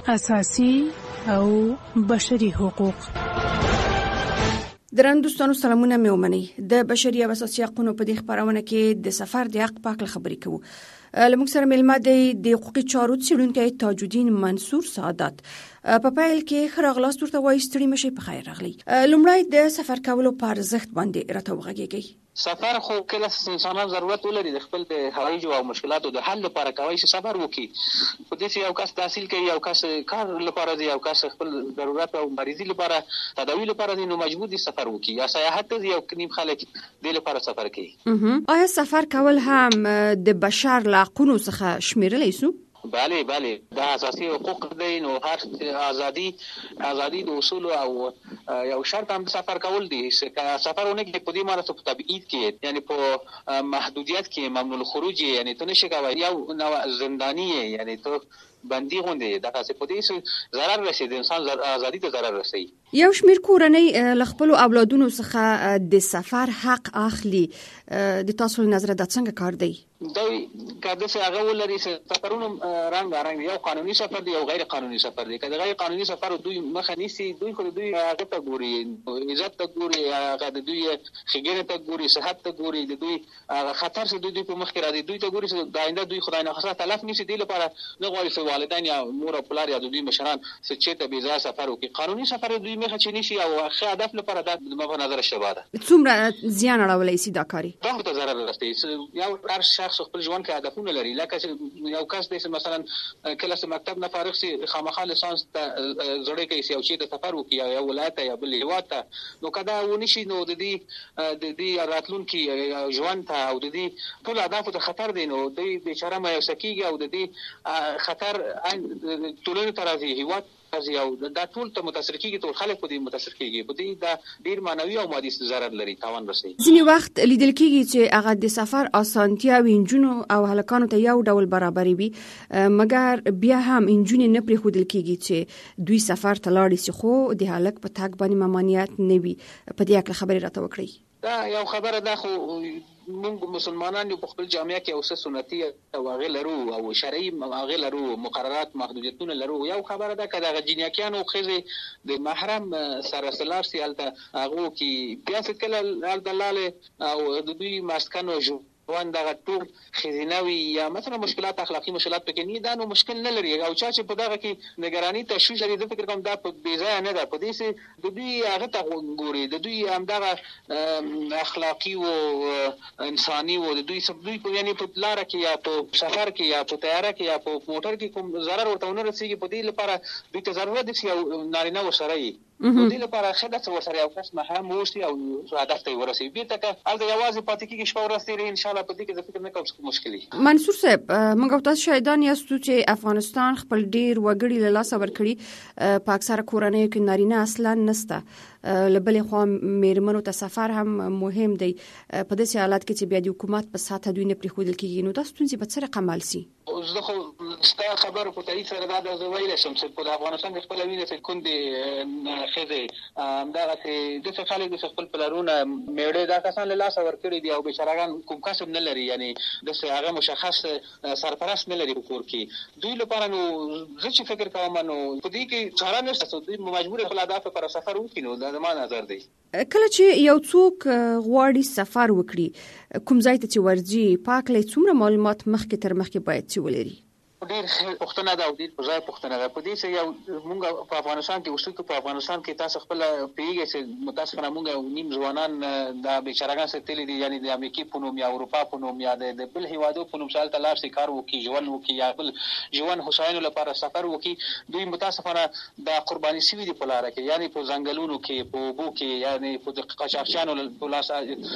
اساسي او بشري حقوق. درنو دوستانو سلامونه مې ومنئ. د بشري او اساسي حقوقو په دې خبرونه کې د سفر د حق په اړه خبرې کوو. لمونږ سره ملما د حقوقي چارو څېړونکی تاجالدین منصور سعادت په پیل کې ښه راغلاست ورته وایي. ستړي مشئ، په خیر راغلی. لومړی د سفر کولو په ارزښت باندې راته وغږیږئ. سفر خو کله انسانان ضرورت ولري د خپل د هوایي او مشکلاتو د حل لپاره کوي چې سفر وکړي. په دې چې یو کس تحصیل کوي، یو کس کار لپاره دی، یو کس خپل ضرورت او مریضي لپاره تداوی لپاره دی، نو مجبور دي سفر وکړي. یا سیاحت ته یو نیم خلک د لپاره سفر کوي. آیا سفر کول هم د بشر له حقوقو څخه شمیرلی سو؟ بله دا اساسي حقوق دي. نو هر ازادي د اصول او یو شرط هم سفر کول دي. سفرونه کې په دې معنی ته په تبعید کې یعنی په محدودیت کې ممنوع الخروج یعنی ته نشي کولای یو نو زندانی یعنی ته بندي غونډه د تاسو په دې ضرر رسي، د انسان ازادي ته ضرر رسي. یو شمیر کورنۍ ل خپل اولادونو څخه د سفر حق اخلي. د تاسو نظر د څنګه کار دی؟ دوی کله چې هغه ولري سفرونه رنګ یو قانوني سفر دی، یو غیر قانوني سفر دی. کله غیر قانوني سفر دوی مخه نیسي، دوی خو دوی هغه ته ګوري، عزت ته ګوري، هغه د دوی خګینه ته ګوري، صحت ته ګوري، د دوی خطر څخه دوی په مخ کې راځي، دوی ته ګوري چې د آینده دوی خدای نه خاصه تلف نیسي. دی لپاره نه غواړي چې والدین یا مور او پلار یا دوی مشران چې ته بيځه سفر وکړي. قانوني سفر دوی مخه چي نشي او ښه هدف لپاره د په نظر شباده څومره زیان اړولای سي دا کاری؟ دا ته ضرر رسي. یو هر شخص خپل ژوند کې هدفونه لري. لکه یو کس د مثلا کله چې مکتب نه فارغ سي، خامخا لیسانس ته زړه کوي او چې د سفر وکړي یا ولایت یا بل هیواد ته، نو کدا ونشي نو د دې راتلونکي ژوند ته او د دې ټول اهداف ته خطر دی. نو د بیچاره مې سکیږي او د دې خطر ټولنه ته راځي، هیواد او دا ټول ته متاثر کیږي، ټول خلک په دې متاثر کیږي. په دې دا ډیر معنوي او مادي ضرر لري، تاوان رسي. ځینې وخت لیدل کیږي چې هغه د سفر اسانتیا وینجونو او هلکانو ته یو ډول برابرې وي، مګر بیا هم انجونې نه پرې خودل کیږي چې دوی سفر ته لاړ شي، خو د هلک په تګ باندې ممانعت نه وي. په دې اړه خبرې راته وکړئ. دا یو خبره ده، خو موږ مسلمانان په خپل جامعه کې اوسه سنتي او هغه لرو او شرعي هغه لرو، مقررات محدودیتونه لرو. یو خبره ده کله غجینیاکیان او خزه د محرم سره سلار سي الته هغه کې بیا څه کله دلاله او د دوی مسکن او وان دا ټول خزینوي یا مثلا مشکلات اخلاقی مشکلات پکې نه، دا نو مشکل نه لري. او چې په دغه کې نگرانی تشویش لري، د فکر کوم دا په بیځای نه ده. په دې سه د دوی هغه ته ګوري، د دوی هم دغه اخلاقی او انساني او د دوی په یعنی په لار کې یا په سفر کې یا په تیاره کې یا په موټر کې کوم ضرر ورته نه رسیږي. په دې لپاره دوی ته ضرورت دي چې نارینه ورسره وي. د دې لپاره خدای ورسره یو کس محرم وشي او هدف ته ورسي. بیرته که الته یوازې پاتې کېږي شپه ورځ تیري، ان شاء الله په دې کې فکر نه کوم مشکلي. منصور صاحب، موږ تاسو شاهدان یاستو چې افغانستان خپل ډیر وګړي له لاسه ورکړي. په اکثره کورنیو کې نارینه اصلا نسته، لبلې خو میرمنو ته سفر هم مهم دی. په داسې حالت کې چې بیا د حکومت په ساته دوی نه پرېښودل کېږي، نو دا ستونزې به څه رقم حل سي؟ زه خو ستا خبرو په تایید سره دا د ویلی شم چې په افغانستان کې خپله وینه چې کندې ښځې همدغسې داسې خلک دي چې خپل پلرونه مېړه دا کسان له لاسه ورکړي دي او بېچارهګان کوم کسب نه لري، یعنې داسې هغه مشخص سرپرست نه لري په کور کې. دوی لپاره نو زه چې فکر کوم نو په دې کې چاره نشته، دوی مجبور خپل اهداف لپاره سفر وکړي. نو دا زما نظر دی. کله چې یو څوک غواړي سفر وکړي، کوم ځای ته چې ورځي، پاک لې څومره معلومات مخکې تر مخکې باید چې ولري؟ ډیر پښتنه دا او ډیر په ځای پښتنه دا. په دې چې یو موږ په افغانستان کې اوسو، په افغانستان کې تاسو خپل پیږئ چې متاسفانه موږ نیم ځوانان دا بیچارهګان ستلي دي، یعنی د امریکای په نوم یا اروپا په نوم یا د بل هیوادو په نوم سال تلار سي کار وکي، ژوند وکي یا بل ژوند هوساینو لپاره سفر وکي. دوی متاسفانه دا قرباني شوي دي په لار کې، یعنی په ځنګلونو کې، په اوبو کې، یعنی په قاچاقچیانو په لاس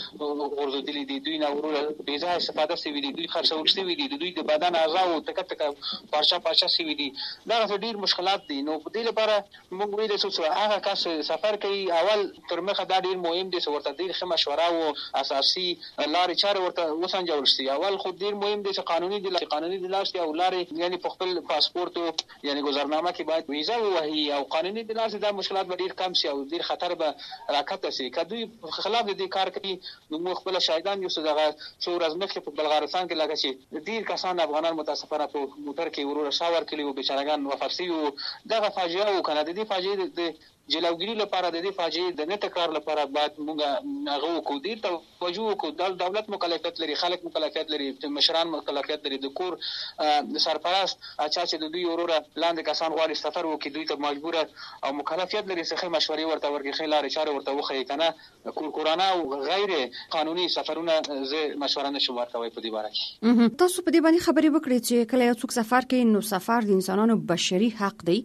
ورزدلي دي. دوی نه ورو بې ځایه استفاده شوي دي، دوی خرڅول شوي دي، دوی د بدن اعضاو تکه پارچه شوي دي. دا ډیر مشکلات دي. نو په دې لپاره موږ ویلی چې هغه کس سفر کوي اول تر مخه دا ډیر مهم دي چې ورته ډیر ښه مشوره او اساسي لارې چارې ورته وسنجول شي. اول خو ډیر مهم دي چې قانوني دي لار شي او لارې یعنی په خپل پاسپورت یعنی گذرنامه کې باید ویزا ووهي او قانوني دي لار دا مشکلات به ډیر کم شي او ډیر خطر به راکته شي. که دوی خلاف دې کار کوي نو موږ خپل شاهدان یو څه دغه څو ورځې مخکې په بلغارستان کې لکه چې ډیر کسان افغانان متاسفانه په موټر کې ورور شاور کړي او بیچارهګان وفات شوي وو. دغه فاجعه و کنه. د دې فاجعې د جلوګیری لپاره د دې فاجعې د نه تکرار لپاره باید موږ هغه وکړو. دې توجه وکړو. دولت مکلفیت لري، خلک مکلفیت لري، مشران مکلفیت لري، د کور سرپرست اچا چې د دوی وروره لاندې کسان غواړي سفر وکړي، دوی ته مجبور او مکلفیت لري چې مشورې ورته ورکړي، خې لارې چارې ورته وښیي کنه. کورانه او غیر قانوني سفرونه زه مشوره نشم ورکوي په دې باره کې. تاسو په دې باندې خبرې وکړې چې کله یو څوک سفر کوي نو سفر د انسانانو بشري حق دی.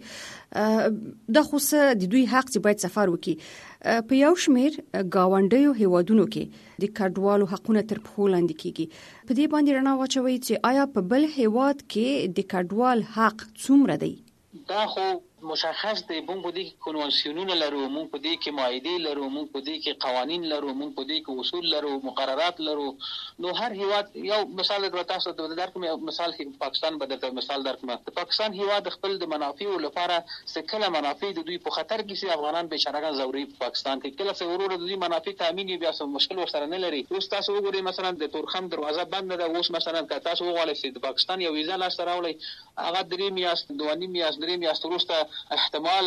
د خصوص د دوی حق چې باید سفر وکړي. په یو شمیر گاونډیو هیوادونو کې د کډوالو حقونه تر پښو لاندې کیږي. په دې باندې رڼا واچوي چې آیا په بل هیواد کې د کډوال حق څومره دی؟ دا خو مشخص دی. موږ په دې کې کنوانسیونونه لرو، موږ په دې کې معاهدې لرو، موږ په دې کې قوانین لرو، موږ په دې کې اصول لرو، مقررات لرو. نو هر هیواد یو مثال تاسو ته درکوم. مثال کې پاکستان بدلته مثال درکوم. د پاکستان هیواد خپل د منافعو لپاره سکله منافع د دوی په خطر کې سي افغانان بیچارهګان زوري په پاکستان کې کله څه ورور د دوی منافع تامین بیا څه مشکل ورسره نه لري. اوس تاسو وګورئ مثلا د تورخم دروازه بند ده. اوس مثلا که تاسو وغواړئ چې د پاکستان یو ویزا لاسته راوړئ، هغه 3 میاشت 2 میاشت 3 میاشت وروسته احتمالاً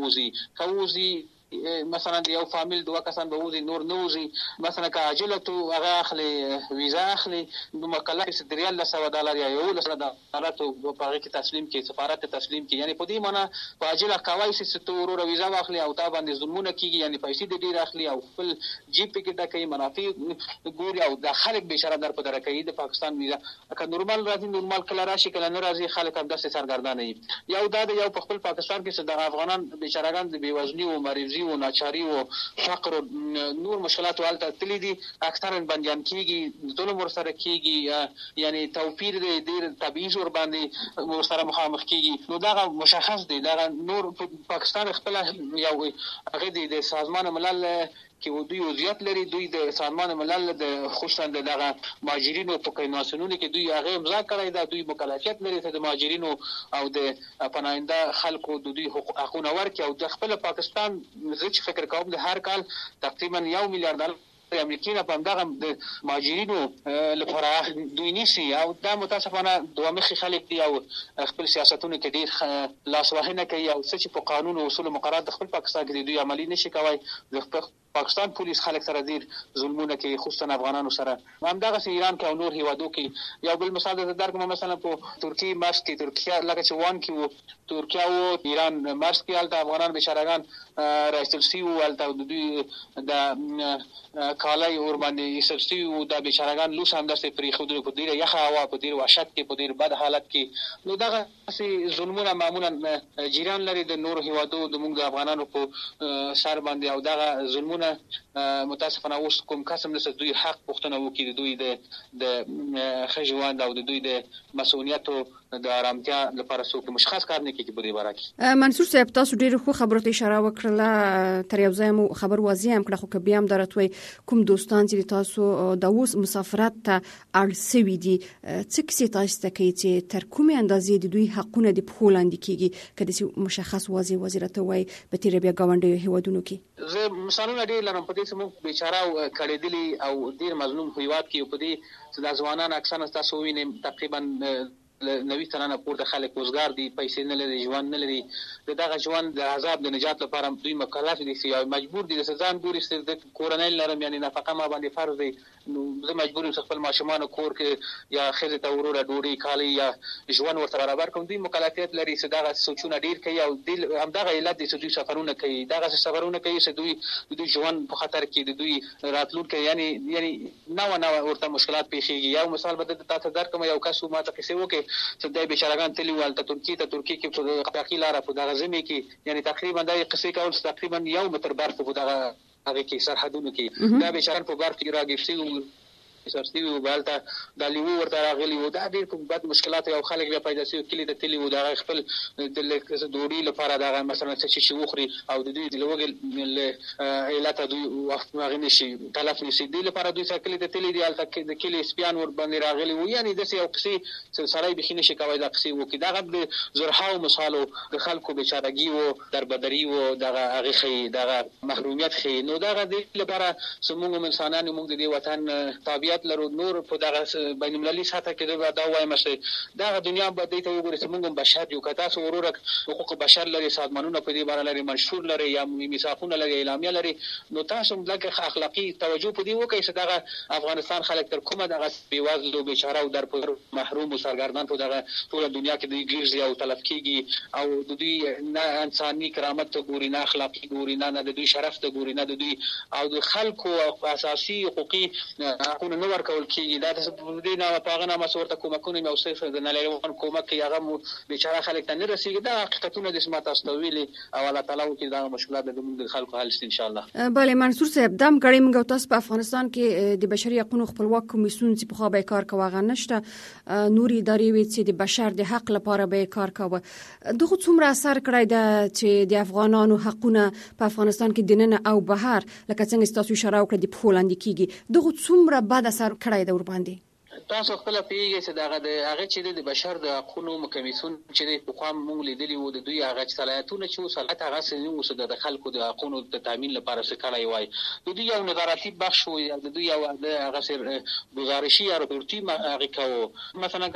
کوزي مثلا یو فامیل 2 کسان به وځي، نور نه وځي. مثلا که عاجله تو هغه اخلي ویزا اخلي نو مکلف $100 یا $100 یا $100 په هغه کې تسلیم کې سفارت تسلیم کې. یعنی په دې معنی په عاجله کوي چې تو ورور ویزا واخلي او تا باندې ظلمونه کیږي، یعنی پیسې دې ډیر اخلي او خپل جیب کې ډکې منافع ګوري او د خلک بشاره در په درکې د پاکستان ویزا که نورمال راځي نورمال کله راشي کله نه راځي، خلک هم داسې سرګردانه وي. یو دا یو په خپل پاکستان کې د افغانان بیچارهګان د بیوزنی او مریضي او ناچاری او فقر او نور مشکلات ولته تللی دي. اکثرا بنديان کیږي، ظلم ورسره کیږي، یعنی توفیر دې ډیر تبعیض ور باندې ورسره مخامخ کیږي. نو دا مشخص دی. دا نور پاکستان خپل یو هغه د سازمان ملل کې دوی وضعیت لري. دوی د سازمان ملل د خصوصا دغه مهاجرینو په کنوانسیونونو کې دوی هغه امضا کړی دا. دوی مکلفیت لري چې د مهاجرینو او د پناهنده خلکو د دوی حقوقونه ورکړي. او د خپل پاکستان زه چې فکر کوم د هر کال تقریبا $1 میلیارډ امریکای نه په دغه د مهاجرینو لپاره دوی نشي. او دا متاسفانه دوه مخې خلک دي او خپل سیاستونه کې ډیر لاسوهنه کوي او څه چې په قانون او اصول مقررات د خپل پاکستان کې دوی عملی نشي کوي. د پاکستان پولیس خلک سره ډیر ظلمونه کوي، خصوصا افغانانو سره. همدغه ایران کې او نور هیوادو کې یو بل مثال درکوم. مثلا په ترکیه مرز کې ترکیه لکه چې وان کې ترکیه او ایران مرز کې الته افغانان بیچارهګان راځل سی او الته د دوی د کالای اور باندې ایسرسي او د بیچارهګان لوس هم داسې پرې خو د ډیره یخه هوا په ډیر وحشت کې په ډیر بد حالت کې. نو دغه سي ظلمونه معمولا جیران لري د نور هیوادو د موږ د افغانانو په سر باندې. او دغه ظلمونه متاسفانه اوس کوم قسم نس دوی حق پښتنه وکړي، د دوی د خجوان او د دوی د مسؤلیت او د آرامتیا لپاره څوک مشخص کار نه کوي په دې باره کې. منصور صاحب تاسو ډیر خو خبرو ته اشاره وکړه، تر یو ځای مو خبر واضح هم کړه، خو که بیا هم درتوي کوم دوستان چې تاسو د اوس مسافرت ته اړسوي دي څه کیسه تاسو ته کوي چې تر کومه اندازې د دوی حقونه د پخو لاندې کیږي کله مشخص واضح وزارت وای په تیر بیا گاونډي هیوادونو کې. زه مثالونه ډیر لرم په دې چې موږ بیچاره کړي او ډیر مظلوم هیواد کې په دې چې د ځوانان اکثر تاسو وینئ تقریبا 90 سنه پورته خلک وزګار دي، پیسې نه لري، ژوند نه لري. دغه ژوند د عذاب د نجات لپاره دوی مکلف دي چې مجبور دي چې ځان ګوري چې د کورنۍ لرم، یعنی نفقه ما باندې فرض دی. نو زه مجبور یم خپل ماشومان کور کې یا خزه ته وروره ډوډۍ کالی یا ژوند ورته برابر کوم. دوی مکلفیت لري چې دغه سوچونه ډیر کوي او همدغه علت دي چې دوی سفرونه کوي. دغه سفرونه کوي چې دوی ژوند په خطر کې د دوی راتلونکي یعنی نو ورته مشکلات پیښیږي. یو مثال به تاسو درکوم. یو کس ما ته کیسه وکړي چې د بیچارهګان تللی ول ته ترکیه کې په قاقی لاره په دغه زمي کې، یعنی تقریبا د قصې کول تقریبا 1 متر برف په دغه هغه کې سرحدونو کې دا بیچارهګان په برف کې راګرځي سرستی او بالته د لیوو ورته راغلی وو. دا ډېر په بد مشکلات او خلک بیا پیدا شي کلی د تلی وو دا خپل د ډوډۍ لپاره دا مثلا څه شي وخوري او د دوی د لوګل علت دوی وخت ماغې نشي تلف نشي دی لپاره دوی سکلی د تلی دی الته د کلی سپیان ور باندې راغلی وو. یعنی د یو قصې سړی بخینه شي کوي د قصې وو کې دا د زرحاو مثالو د خلکو بیچارهګي وو دربدري وو دغه هغه خي دغه محرومیت خي. نو دغه د لپاره سمون انسانانو موږ د وطن تابع مسؤلیت لرو نور په دغه بین المللي سطح کې دا وایم چې دا دنیا به دې ته وګوري چې موږ بشر یو کته سوروره حقوق بشر لري سازمانونه په دې باره لري منشور لري یا میثاقونه لري اعلامیه لري نو تاسو لکه اخلاقی توجه په دې وکړئ چې دغه افغانستان خلک تر کومه دغه بیوازل او بیچاره او در محروم او سرګردان په دغه ټول دنیا کې د ګیرځي او تلف کیږي او د دوی نه انساني کرامت ته ګوري نه اخلاقی ګوري نه د دوی شرف ته ګوري نه د دوی او د خلکو اساسي حقوقي حقوق نه ورکول کیږي دا د دې نه په غنا مسورته کومکونه مې اوسه د نړیوال کومک هغه بیچاره خلک ته نه رسیږي دا حقیقتونه د سمات استویلي او الله تعالی کې دا مشکلات د خلکو حل شي ان شاء الله. بله منصور صاحب دم غړي موږ تاسو په افغانستان کې د بشري حقوقو خپلواک کمیسیون چې په خو به کار کوي نشته نوري ادارې وي چې د بشر د حق لپاره به کار کوي دغه څومره اثر کړی دا چې د افغانانو حقونه په افغانستان کې دننه او بهر لکه څنګه تاسو اشاره وکړه د پولاند کېږي دغه څومره بد اثر کړی دا ور باندې تاسو خپل پیږئ چې هغه چې د بشر د حقوقو کمیسیون چې په قوم مونږ لیدلی وو د دوی هغه صلاحیتونه چې صلاحیت هغه سنو وسه د خلکو د حقوقو د تامین لپاره څه کړی وای د دوی یو نظارتي بخش وي د دوی یو هغه سر گزارشي یا رپورټي هغه کوو مثلا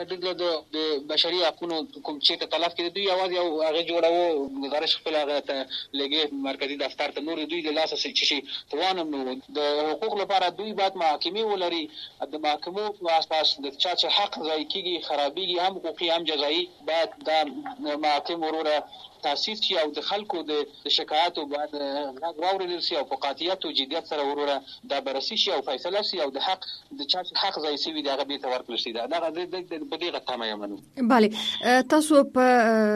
د بشري حقوقو کوم چې تلف کړي دوی اواز یو هغه جوړاو گزارش خپل هغه ته لګي مرکزی دفتر ته نور دوی د لاس څخه شي توانم نو د حقوق لپاره دوی باید محاکمه ولري د محاکمو اساس د چا چې حق ځای کیږي خرابېږي هم حقوقي هم جزایي باید د محاکم وروره تاسیس شي او د خلکو د شکایاتو باید غږ واورېدل شي او په قاطعیت او جدیت سره وروره دا بررسي شي او فیصله شي او د حق د چا چې حق ځای شي د هغه بیرته ورکړل شي دا د بدیغه تمه یمنو. بله تاسو په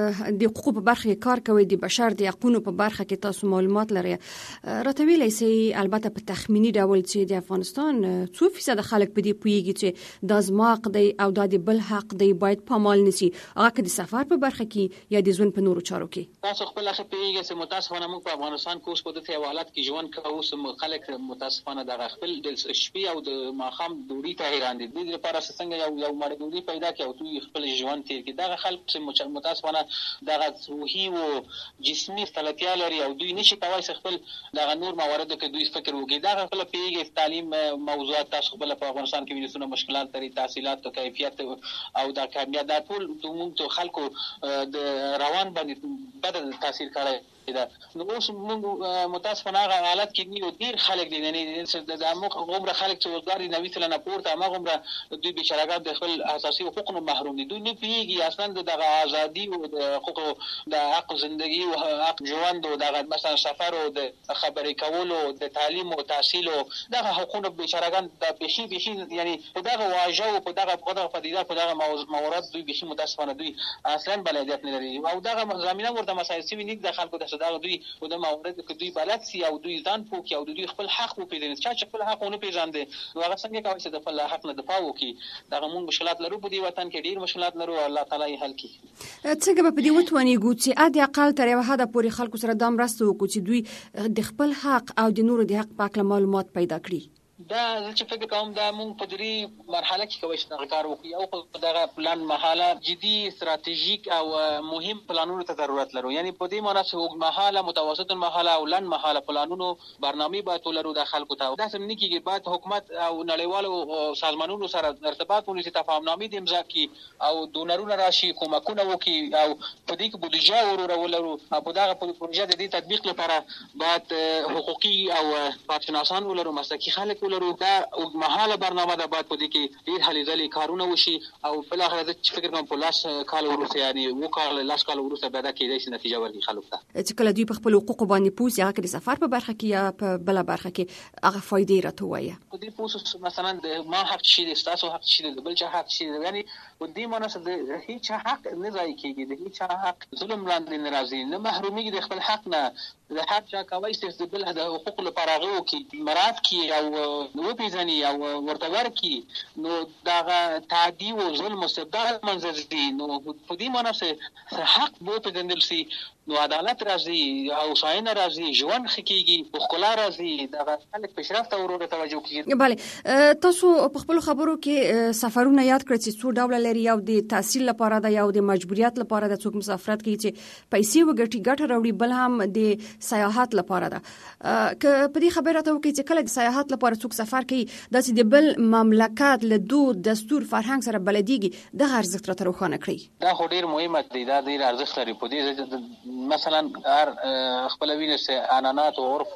د حقوقو په برخه کې کار کوئ د بشر د حقوقو په برخه کې تاسو معلومات لرئ راته ویلای شئ البته په تخمینی ډول چې د افغانستان 2% خلک په دې پوهیږي چې د زما حق دی او د بل حق دی باید پامال نشي هغه د سفر په برخه کې یا د ژوند په نورو چارو تاسو خپل اخی پیږئ چې متاسفانه موږ په افغانستان کې اوس په دغه حالت کې ژوند کوو چې خلک متاسفانه د خپل د شپې او د ماخام دوری ته حیران دي د لپاره څنګه یو مړګوري پیدا کوي او دوی خپل ژوند تیر کې دا خلک چې متاسفانه د روحي او جسمي ستړیا لري او دوی نشي کولای خپل د نور مواردو کې دوی فکر وکړي دا خپل پیږي تعلیم موضوعات تاسو خپل په افغانستان کې وینئ مشکلات لري تحصیلات او کیفیت او د کامیابی د ټول موږ خلکو د روان باندې بدل تاثیر کړی دا نو اوس موږ متاسفانه هغه حالت کې نیو ډیر خلک دي نه د عمر خلک چې وزګاری نوې تل نه پورته هغه عمر دوی بیچارهګان د خپل اساسي حقوقو محروم دي دوی نه پیږي اصلا د ازادي او د حقوقو د حق ژوندۍ او حق ژوند او د مثلا سفر او د خبرې کولو د تعلیم او تحصیل او د حقوقو بیچارهګان د بشي یعنی په دغه واجو په دغه پدیده په دغه موارد دوی بشي متاسفانه دوی اصلا بلدیت نه لري او دغه زمينه ورته مسایل سوي نه د خلکو د دا دوی او د موارد کې دوی بلد سي او دوی ځان پوکي او دوی خپل حق وپیژني چې خپل حق ونه پیژاندي نو هغه څنګه کوي چې د خپل حق نه دفاع وکړي دا موږ مشکلات لرو په دې وطن کې ډیر مشکلات لرو الله تعالی یې حل کړي څنګه په دې وتونی ګوتې ادي اقل تر یو حد پورې خلکو سره د مرسته وکړي چې دوی د خپل حق او د نورو د حق په اړه معلومات پیدا کړي دا چې فکر کوم دا موږ په دې مرحله کې کوي چې کار وکړو او په دغه پلان مرحله جدي استراتیژیک او مهم پلانونو ته ضرورت لرو یعنی په دې معنی چې وګ مرحله متوسط مرحله او لن مرحله پلانونو برنامه باید ولرو د خلکو ته دا سم نه کیږي باید حکومت او نړیوالو سازمانونو سره ارتباط ونیسي تفاهمنامې د امضا کی او ډونرونه راشي کومکونه وکي او په دې کې بودیجه ولرو په دغه پروژه د دې تطبیق لپاره باید حقوقي او پارتنران ولرو مسلکي خلک ولرو دا مهاله برنامه ده باید په دې کې ډیر هلي ځلې کارونه وشي او بل اخر چې فکر کوم په لاس کال ورسره یعنی وکړل لاس کال ورسره به دا کېدای شي نتیجه ورکړي خلکو ته چې کله دوی په خپل حقوق باندې پوس یا کله سفر په برخه کې یا په بل برخه کې هغه فائدې راته وایي په دې پوس مثلا د ما حق شي د تاسو حق شي د بل چا حق شي یعنی په دې معنی چې د هیڅ حق نه ځای کېږي د هیڅ حق ظلم لاندې ناراضي نه محرومي د خپل حق نه د حق چا کوي چې بل د حقوق لپاره غو کې مراد کې او وپیژني او ورته ورکي نو دا تعدی او ظلم مستبدل منځ دي نو په دې معنی چې حق بو په دندل سي نو عدالت راځي او صاینه راځي ژوند خکېږي خپل راځي دا خلک پیشرفت او ورته توجه کوي bale تاسو په خپل خبرو کې سفرونه یاد کړئ چې څو ډول لري یو د تحصیل لپاره دا یو د مجبوریت لپاره د څوک مسافرت کوي چې پیسې وګټي ګټه راوړي بل هم د سیاحت لپاره ده. که په دې خبره ته وکړي چې کله د سیاحت لپاره څوک سفر کوي داسې د بل مملکت له دود دستور فرهنګ سره بلديږي د ارزښت را روښانه کړی. دا خو ډیر مهمه دی، دا ډیر ارزښت لري په دې مثلا هر خپل وینې سه عنعنات او عرف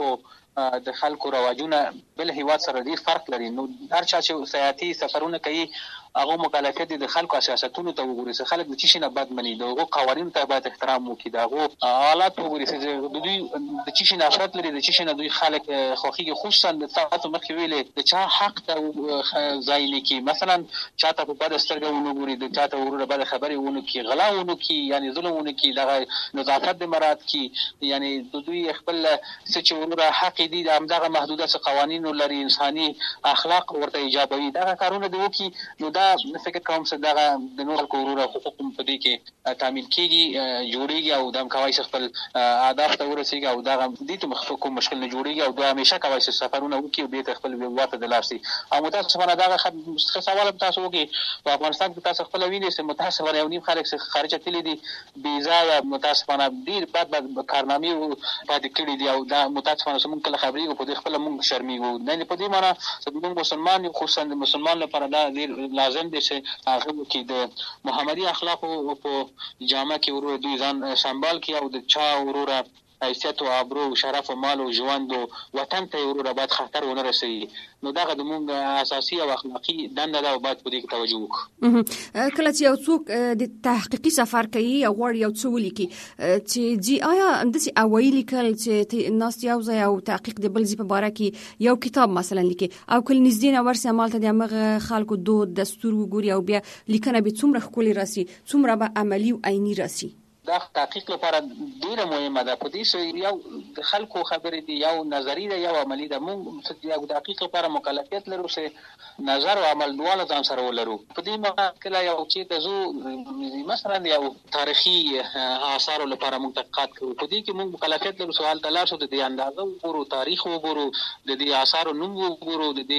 د خلکو رواجونه بل هیواد سره ډیر فرق لري. نو هر چا چې سیاحتي سفرونه کوي هغه مکلفیت د خلکو سیاستونو ته وګوري چې خلک د چی نه بد مني، دغه قوانینو ته باید احترام وکړي، دغه حالات وګوري چې د دوی د چی نفرت لري، د چی نه دوی خلک خوخيږي، خصوصا د تاسو مخې ویلې د چا حق ته ځای نه کی، مثلا چاته په بد سترګه ونګوري، د چاته ورونه بد خبري ونه کی، غلا ونه کی، یعنی ظلم ونه کی، دغه نظافت د مراد کی، یعنی د دوی خپل څه ورونه حق دي دغه محدوده قوانینو لري، انساني اخلاق ورته ایجابوي، دغه کارونه دی وکي. نو دا فکر کوم چې دغه د نور کورونو حقوق په دې کې تامین کیږي جوړیږي او د کوي خپل اهداف ته ورسیږي او دغه دې ته مخکوم مشکل نه جوړیږي او دوی همیشه کوي چې سفرونه وکي او به خپل وواته د لارسي. او متاسفانه دغه سوال تاسو وکي په افغانستان کې تاسو خپل وینئ چې متاسفانه یو نیم خلک خارج تللی دي بيزا یا متاسفانه ډیر بد کارنامې پاتې کړي دي او دا متاسفانه موږ کله خبرې په دې خپل موږ شرمېږو. نه په دې معنی چې موږ مسلمان یو، خصوصا د مسلمان لپاره دا ډیر لازم دي چې هغه کې د محمدي اخلاقو په جامه کې ورور دوی ځان سنبال کړي او د چا ورور حیثیت او ابرو شرف او مال او ژوند او وطن ته ورور باید خطر ونه رسي. نو دغه د موږ اساسي او اخلاقی دنده ده او باید په دې کې توجه وکړو. کله چې یو څوک د تحقیقي سفر کوي او غواړي یو څه ولیکي چې جی آیا اندسي اوایل کله چې الناس یو ځای او تحقیق د بل ځای په باره کې یو کتاب مثلا لیکي او کله نږدې نه ورسې عمل ته د هغه خلکو دود دستور وګوري او بیا لیکنه به څومره ښکلي راسي، څومره به عملی او عیني راسي. دا تحقیق لپاره ډیره مهمه ده. په دې سره یو د خلکو خبرې دي، یو نظری ده، یو عملی ده. موږ یو تحقیق لپاره مکلفیت لرو چې نظر او عمل دواړه ځان سره ولرو. په دې معنی کله یو چې تاسو مثلا یو تاریخي آثار لپاره موږ تحقیقات کوو، په دې کې موږ مکلفیت لرو سوال تلاش د دې اندازه وګورو، تاریخ وګورو، د دې آثار نوم وګورو، د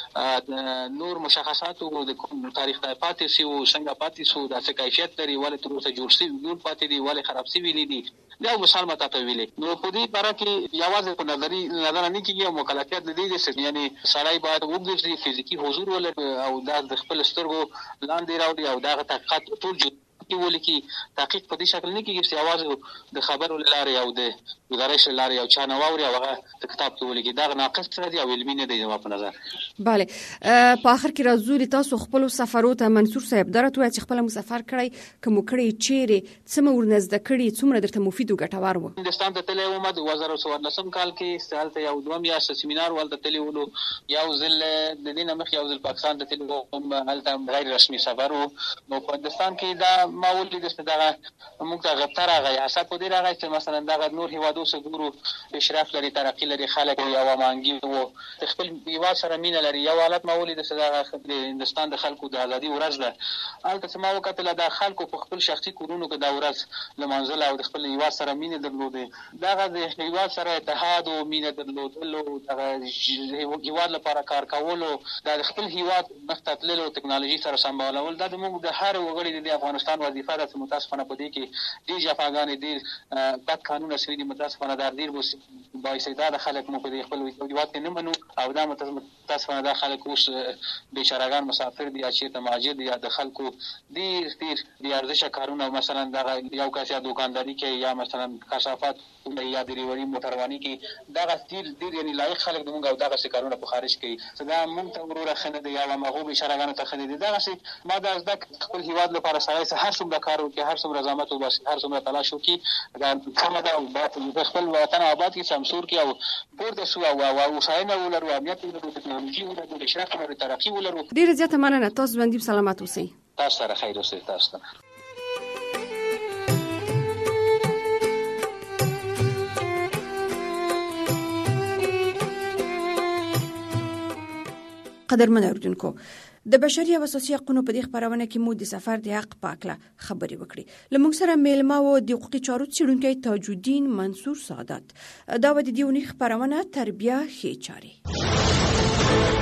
دې نور مشخصات وګورو، د تاریخ د پاتې سیو څنګه پاتې سو، د څه کیفیت لري، ولې تر اوسه جوړ شوی جوړ پاتې دي، ولې خراب شوی دي. دا مثال ماته ته ویلې. نو په دې باره کې یوازې په نظر نه کېږي او مکلفیت د دې چې یعنی سړی باید وګرځي، فزیکی حضور ولري او دا د خپل سترګو لاندې راوړي او دا تحقیقات ټول ولیکي. تحقیق په دې شکل نه کېږي چې یوازې د خبرو لارې او د گزارش لارې او چا نه واوري او هغه کتاب کې ولیکي. دا ناقص دی او علمي نه دی زما په نظر. بله په اخر کې راځو تاسو خپل سفرو ته منصور صاحب درته چې خپل مسافر کړی کوم کړی چیرې څومره ورنزد کړی څومره درته مفید او ګټور و. هندستان ته تللی وم 2014 کال کې، سالته یو دوم یا سیمینار ولته تللی ولو، یو ځل د دې نه مخ یو ځل پاکستان ته تللی وم، هلته غیر رسمي سفر و. نو په هندستان کې دا ما ولید چې دغه موږ ته غتر راغی حساب په دې راغی چې مثلا دغه نور هیوادو سره ګورو پیشرفت لري، ترقی لري، خلک یو مانګي وو، خپل هیواد سره مینه لري. یو حالت ما ولید چې دغه د هندستان د خلکو د ازادي ورځ ده، هلته ما وکتل د خلکو په خپل شخصي کورونو کې د ورځ لمانځل او د خپل هیواد سره مینه درلودې، دغه د هیواد سره اتحاد او مینه درلودل او دغه هیواد لپاره کار کول او د خپل هیواد مختلفو ټکنالوژي سره سمبالول، دا موږ د هر وګړي د افغانستان وظیفه ده. متاسفانه په دې کې ډېر جفاګانې، ډېر بد قانونه شوي دي، متاسفانه دا ډېر بااستعداده خلک مو په دې خپل هیواد کې نه منو او دا متاسفانه دا خلک اوس بیچارهګان مسافر دي، چېرته مهاجر دي، یا د خلکو ډېر بې ارزښته کارونه، مثلا دغه یو کس یا دوکانداري کوي یا مثلا کثافات یا ډریوري موټرواني کوي، دغه ډېر یعنې لایق خلک د موږ او دغسې کارونه په خارج کوي. دا موږ ته وروره ښه نه دی یا هغو بیچارهګانو ته ښه نه دي. دغسې ما دا زده خپل هیواد لپاره سړی هر څومره کار وکړي، هر څومره زحمت وباسي، هر څومره تلاش وکړي، دا سمه ده او خپل وطن آباد کړي، سمسور کړي او پورته شو او هوساینه ولرو، امنیت ولرو، ټکنالوژي ولرو، پیشرفت ولرو، ترقي ولرو. ډېره زیاته مننه. تاسو باندې سلامت اوسئ. تاسو سره خیر اوسئ. تاسو ته قدرمن اوریدونکو، د بشري او اساسي حقوقو په دې خبرونه کې مو د سفر د حق په اړه خبرې وکړې. لمونږ سره میلمه و د حقوقي چارو څېړونکی تاج الدین منصور سعادت. دا و د دې خبرونه تربیه ښې چارې.